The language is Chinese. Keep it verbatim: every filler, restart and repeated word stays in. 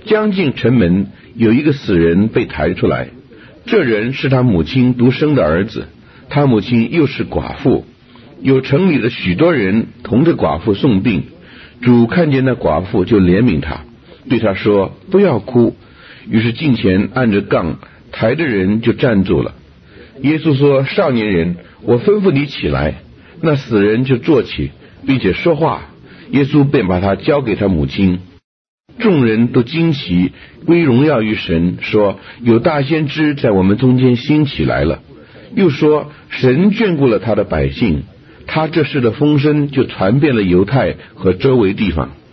将近城门，有一个死人被抬出来，这人是他母亲独生的儿子，他母亲又是寡妇。有城里的许多人同着寡妇送殡，主看见那寡妇就怜悯他，对他说：不要哭。于是近前按着杠抬的人就站住了。耶稣说：少年人，我吩咐你起来。那死人就坐起，并且说话。耶稣便把他交给他母亲。众人都惊奇，归荣耀于神，说：有大先知在我们中间兴起来了。又说：神眷顾了他的百姓，他这事的风声就传遍了犹太和周围地方。